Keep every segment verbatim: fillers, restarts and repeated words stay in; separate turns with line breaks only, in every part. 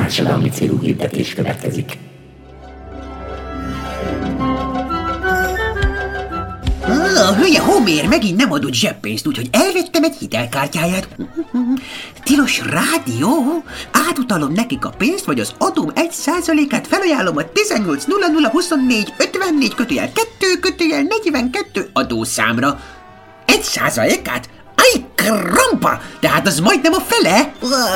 Társadalmi célú hirdetés következik.
A hülye Homér megint nem adott zseppénzt, úgyhogy elvettem egy hitelkártyáját. Tilos rádió? Átutalom nekik a pénzt, vagy az adóm egy százalékát felajánlom a tizennyolc nulla nulla huszonnégy ötvennégy kötőjel kettő kötőjel negyvenkettő adószámra. Egy százalékát? Aj, krampa! Tehát az majdnem a fele?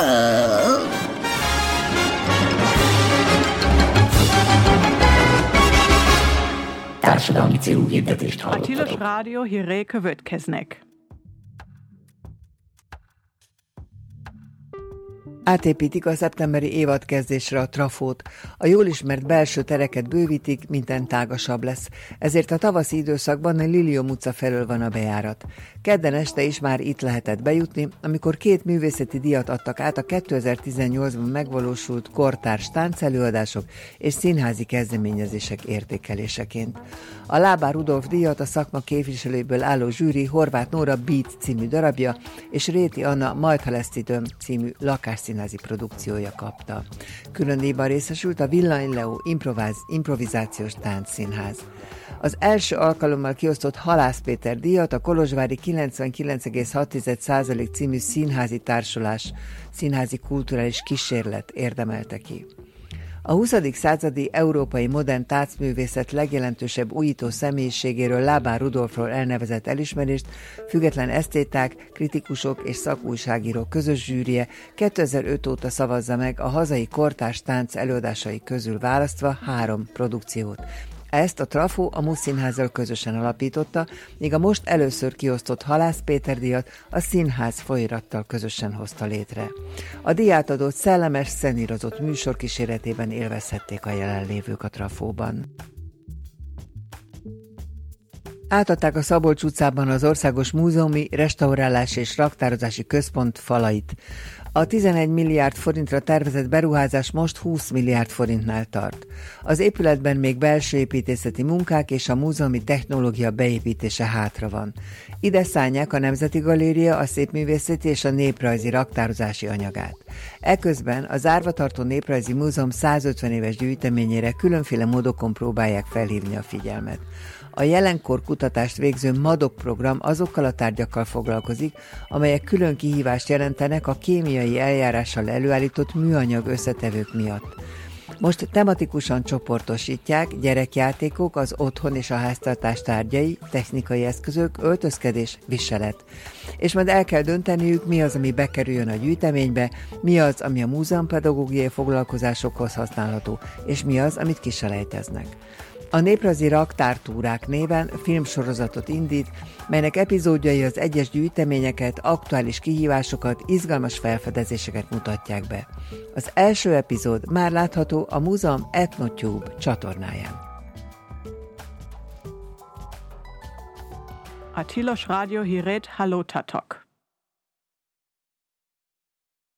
Társadalmi célú hirdetést
A
hallottatok.
Tilos Rádió hírei következnek.
Átépítik a szeptemberi évadkezdésre a trafót. A jól ismert belső tereket bővítik, minden tágasabb lesz. Ezért a tavaszi időszakban a Lilium utca felől van a bejárat. Kedden este is már itt lehetett bejutni, amikor két művészeti díjat adtak át a kétezer-tizennyolcban megvalósult kortárs táncelőadások és színházi kezdeményezések értékeléseként. A Lábár Rudolf díjat a szakma képviselőiből álló zsűri Horváth Nóra Beat című darabja és Réti Anna Majd, ha lesz időm című lakásszínházi produkciója kapta. Külön díjban részesült a Villany Leo improváz, improvizációs táncszínház. Az első alkalommal kiosztott Halász Péter díjat a kolozsvári kilencvenkilenc egész hat százalék című színházi társulás, színházi kulturális kísérlet érdemelte ki. A huszadik századi európai modern táncművészet legjelentősebb újító személyiségéről, Lábár Rudolfról elnevezett elismerést független esztéták, kritikusok és szakújságírók közös zsűrie kétezer-öt óta szavazza meg a hazai kortárs tánc előadásai közül választva három produkciót. Ezt a Trafó a Muszszínházzal közösen alapította, míg a most először kiosztott Halász Péter díjat a Színház folyóirattal közösen hozta létre. A díjátadót szellemes, szenírozott műsor kíséretében élvezhették a jelenlévők a Trafóban. Átadták a Szabolcs utcában az Országos Múzeumi, Restaurálás és Raktározási Központ falait. A tizenegy milliárd forintra tervezett beruházás most húsz milliárd forintnál tart. Az épületben még belső építészeti munkák és a múzeumi technológia beépítése hátra van. Ide szállják a Nemzeti Galéria, a Szépművészeti és a Néprajzi raktározási anyagát. Eközben a zárva tartó Néprajzi Múzeum százötven éves gyűjteményére különféle módokon próbálják felhívni a figyelmet. A jelenkor kutatást végző MADOK program azokkal a tárgyakkal foglalkozik, amelyek külön kihívást jelentenek a kémiai eljárással előállított műanyag összetevők miatt. Most tematikusan csoportosítják gyerekjátékok, az otthon és a háztartás tárgyai, technikai eszközök, öltözkedés, viselet. És majd el kell dönteniük, mi az, ami bekerüljön a gyűjteménybe, mi az, ami a múzeumpedagógiai foglalkozásokhoz használható, és mi az, amit kiselejteznek. A Néprajzi Raktártúrák néven filmsorozatot indít, melynek epizódjai az egyes gyűjteményeket, aktuális kihívásokat, izgalmas felfedezéseket mutatják be. Az első epizód már látható a múzeum EthnoTube csatornáján.
A Tilos Rádió hírét hallottatok.